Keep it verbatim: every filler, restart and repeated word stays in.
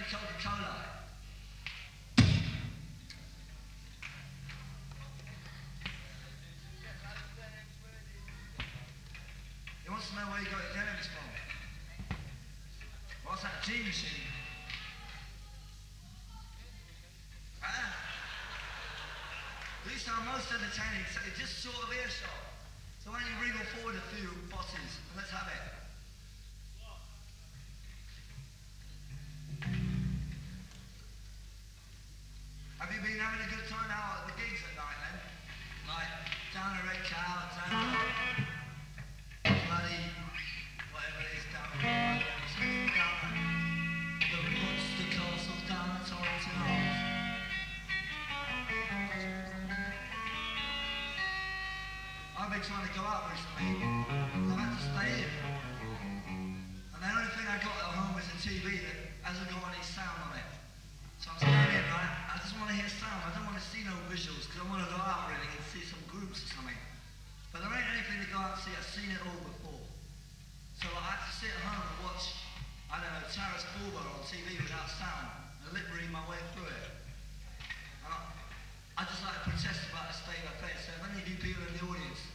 me Coca-Cola. He wants to know where you got your denims from. What's that G machine? Ah. These are most entertaining, so it's just short of earshot. So why don't you wriggle forward a few bosses and let's have it. Have you been having a good time out at the gigs at night then? Like down a Red Cow, down bloody whatever it is down down the Monster Castle, down the Torrington Arms. I've been trying to go out recently, I've had to stay in. And the only thing I got at home is a T V that hasn't got any sound on it. So I'm staying in, right? I just want to hear sound, I don't want to see no visuals, because I want to go out really and see some groups or something. But there ain't anything to go out and see, I've seen it all before. So I had to sit at home and watch, I don't know, Taras Bulba on T V without sound, and lip read my way through it. And I, I just like to protest about the state of affairs, so if any of you people in the audience